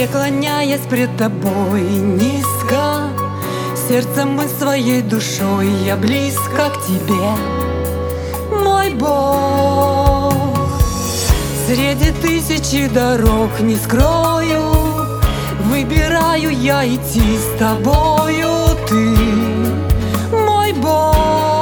преклоняясь пред тобой низко, сердцем и своей душой я близко к тебе, мой Бог. Среди тысячи дорог не скрою, выбираю я идти с тобою, ты мой Бог.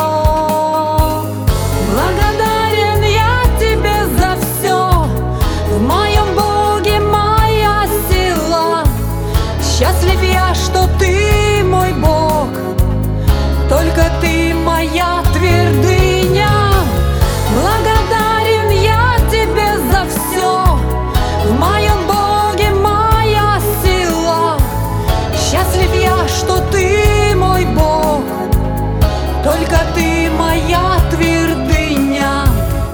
Благодарен я тебе за все, в моем Боге моя сила. Счастлив я, что ты мой Бог, только ты моя твердыня. Благодарен я тебе за все, в моем Боге моя сила. Счастлив я, что ты мой Бог, только ты моя твердыня.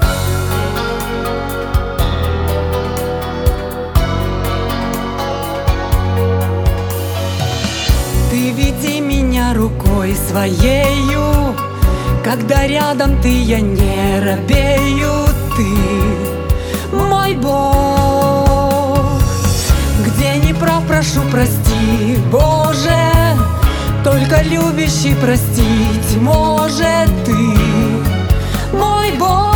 Ты веди меня рукой своею, когда рядом ты, я не робею, ты мой Бог. Где не прав, прошу, прости, Боже, только любящий простить может ты, мой Бог.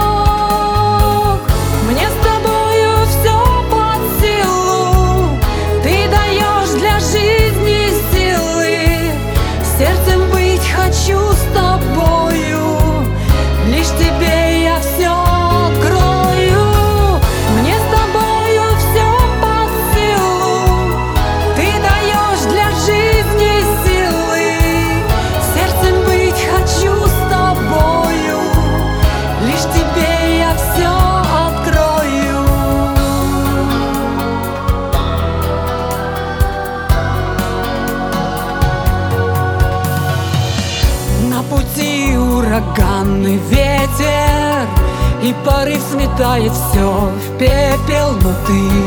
Мне с тобою все под силу, ты даешь для жизни силы. Сердцем быть хочу с тобою, лишь тебе я все открою. Мне с тобою все под силу, ты даешь для жизни силы. Сердцем быть хочу с тобою, лишь тебе я все открою. На пути ураганный ветер, и порыв сметает все в пепел, но ты